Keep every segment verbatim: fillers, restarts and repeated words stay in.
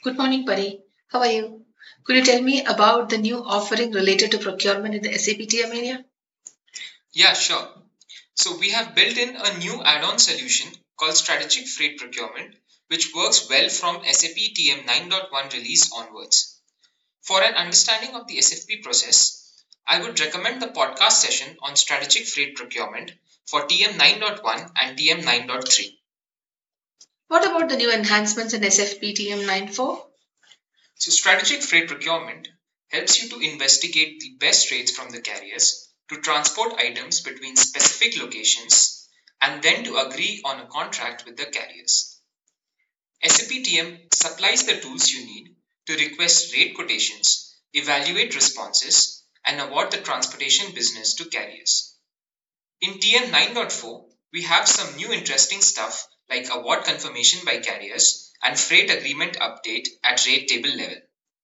Good morning, Pari. How are you? Could you tell me about the new offering related to procurement in the S A P T M area? Yeah, sure. So we have built in a new add-on solution called Strategic Freight Procurement, which works well from S A P T M nine point one release onwards. For an understanding of the S F P process, I would recommend the podcast session on Strategic Freight Procurement for T M nine point one and T M nine point three. What about the new enhancements in S F P T M nine point four? So Strategic Freight Procurement helps you to investigate the best rates from the carriers to transport items between specific locations and then to agree on a contract with the carriers. S A P T M supplies the tools you need to request rate quotations, evaluate responses, and award the transportation business to carriers. In T M nine point four, we have some new interesting stuff like award confirmation by carriers and freight agreement update at rate table level.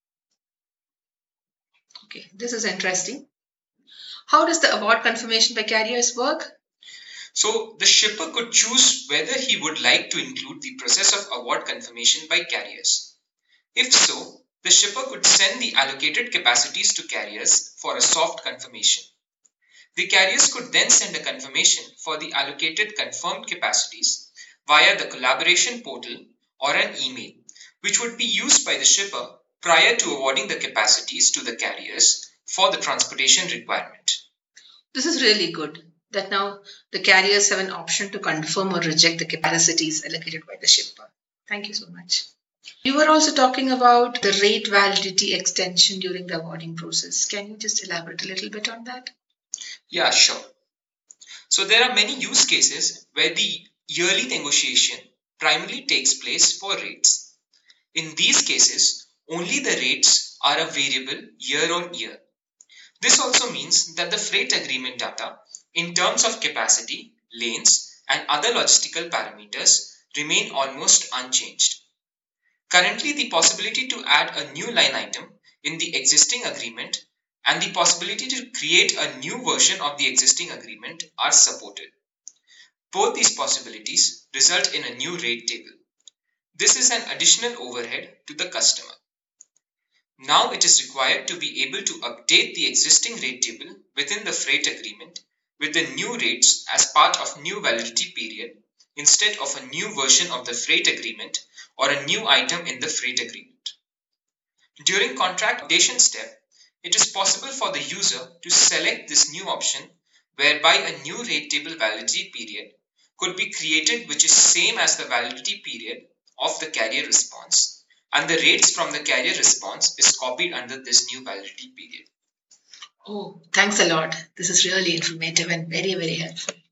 Okay, this is interesting. How does the award confirmation by carriers work? So the shipper could choose whether he would like to include the process of award confirmation by carriers. If so, the shipper could send the allocated capacities to carriers for a soft confirmation. The carriers could then send a confirmation for the allocated confirmed capacities via the collaboration portal or an email, which would be used by the shipper prior to awarding the capacities to the carriers for the transportation requirement. This is really good that now the carriers have an option to confirm or reject the capacities allocated by the shipper. Thank you so much. You were also talking about the rate validity extension during the awarding process. Can you just elaborate a little bit on that? Yeah, sure. So there are many use cases where the yearly negotiation primarily takes place for rates. In these cases, only the rates are a variable year on year. This also means that the freight agreement data in terms of capacity, lanes, and other logistical parameters remain almost unchanged. Currently, the possibility to add a new line item in the existing agreement and the possibility to create a new version of the existing agreement are supported. Both these possibilities result in a new rate table. This is an additional overhead to the customer. Now it is required to be able to update the existing rate table within the freight agreement with the new rates as part of new validity period instead of a new version of the freight agreement or a new item in the freight agreement. During contract updation step, it is possible for the user to select this new option whereby a new rate table validity period could be created which is same as the validity period of the carrier response, and the rates from the carrier response is copied under this new validity period. Oh, thanks a lot. This is really informative and very, very helpful.